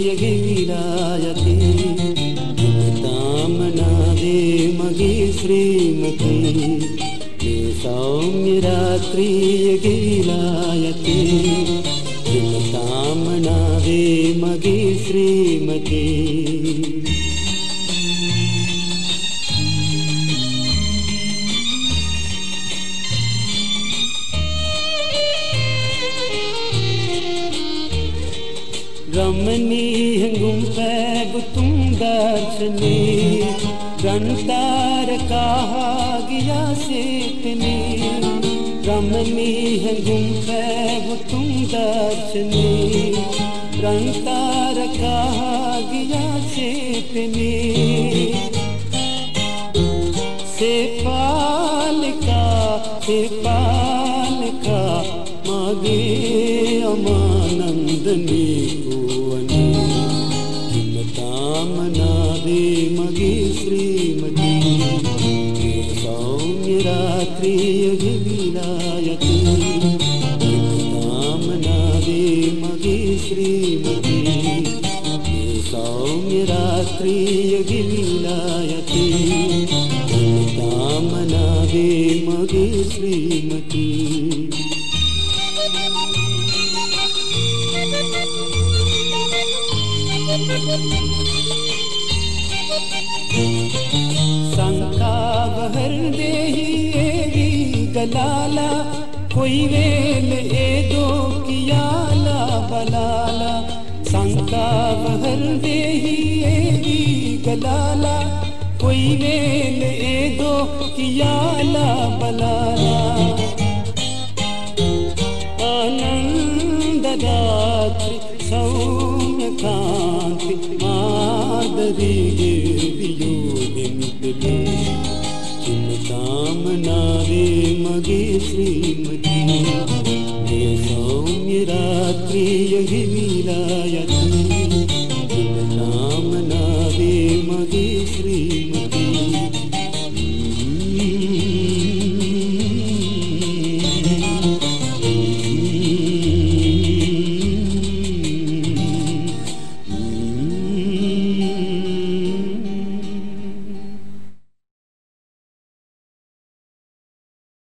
यगिविलायते तामनादे मगे श्रीमती मे सौम्य रात्रि यगिविलायते तामनादे मगे श्रीमती रमणीय गुंफैब तुम दर्शने गंतार कहा गया सेतने रमणीय गुंफैब तुम दर्शने गंतार कहा गया सेतने से पाल का मागे अमानंदनी तामनादे मगे श्रीमती सौम्य रात्रि यगिविलायते तामनादे मगे श्रीमती सौम्य रात्रि यगिविलायते तामनादे मगे श्रीमती शंका बहर देही गलाला कोई वेल दो कियाला बलाला शंका बहर देही गलाला कोई वेल दो कियाला बलाला आनंद दात्री सौम्य कांति मादरी वियोगिमितले तामनादे मगे श्रीमती मे सौम्य रात्रि यगिविलायते